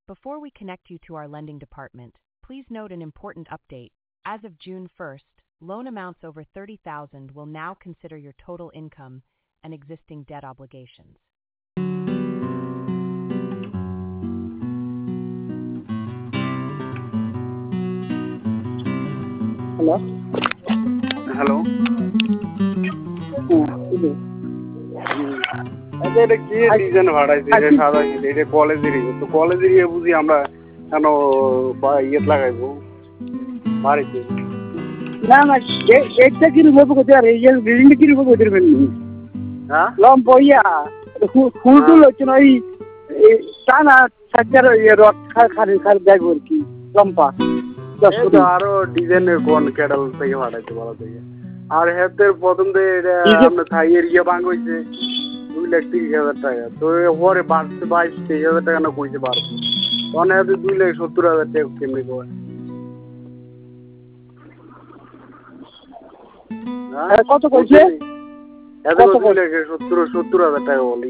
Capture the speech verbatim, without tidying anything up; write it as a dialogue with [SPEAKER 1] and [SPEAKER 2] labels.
[SPEAKER 1] Before we connect you to our lending department, please note an important update. As of June first, loan amounts over thirty thousand will now consider your total income and existing debt obligations.
[SPEAKER 2] Hello?
[SPEAKER 3] Hello
[SPEAKER 2] হ্যাঁ, বুঝি।
[SPEAKER 3] আচ্ছা এটা কি design ভাড়াইছে এটা সাদা ছিল এটা কলেজেরই তো কলেজেরই বুঝি আমরা কেন বা- ইয়েত লাগাইবো বাড়িতে
[SPEAKER 2] না না এ- এটা কি রূপে করতে পারে এই যে বিল্ডিংটা কি রূপে করতে পারবেন
[SPEAKER 3] হ্যাঁ
[SPEAKER 2] লম বইয়া ফুল টুল হচ্ছে না ওই এই টানা সাইকের ইয়ে রড খারি খারি দেখবো আর কি লম্পা দশ
[SPEAKER 3] এই
[SPEAKER 2] ফুট
[SPEAKER 3] তো আরো ডিজাইনের কোন ক্যাটাল থেকে ভাড়াইছে বলা থেকে আর হেতের প্রথম থেকে এটা
[SPEAKER 2] ডিজাইন-
[SPEAKER 3] আপনার থাইয়ের ইয়ে ভাঙ হয়েছে দুই লাখ তিরিশ হাজার টাকা তো পরে বাড়ছে বাইশ তেইশ হাজার টাকা না কইছে বাড়ছে তখন এত দুই লাখ সত্তর হাজার টাকা কেমনি কয়
[SPEAKER 2] কত কইছে?
[SPEAKER 3] এত
[SPEAKER 2] কত
[SPEAKER 3] দুই লাখ সত্তর সত্তর হাজার টাকা বলি